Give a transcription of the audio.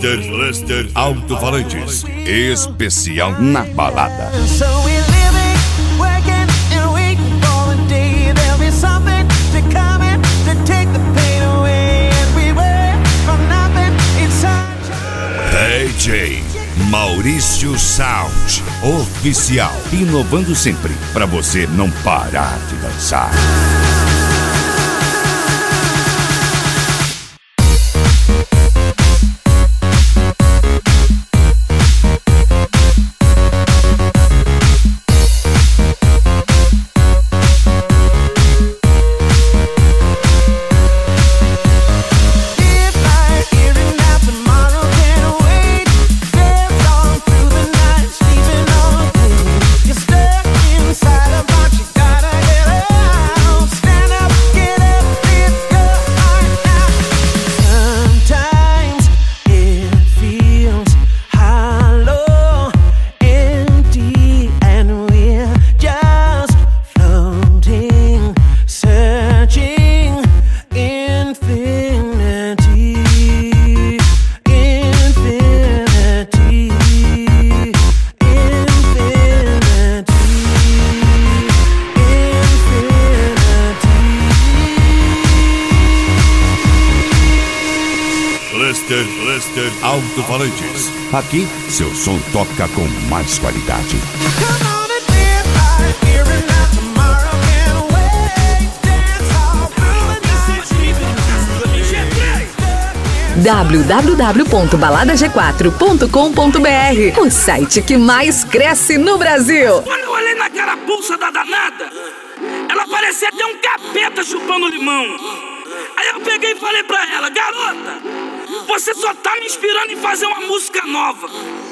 Lester Alto-Falantes, especial na balada. DJ Maurício Sound Oficial, inovando sempre para você não parar de dançar. Lester Alto-Falantes. Aqui, seu som toca com mais qualidade. www.baladag4.com.br, o site que mais cresce no Brasil. Quando eu olhei na carapuça da danada, ela parecia até um capeta chupando limão. Aí eu peguei e falei pra ela: garota, você só tá me inspirando em fazer uma música nova.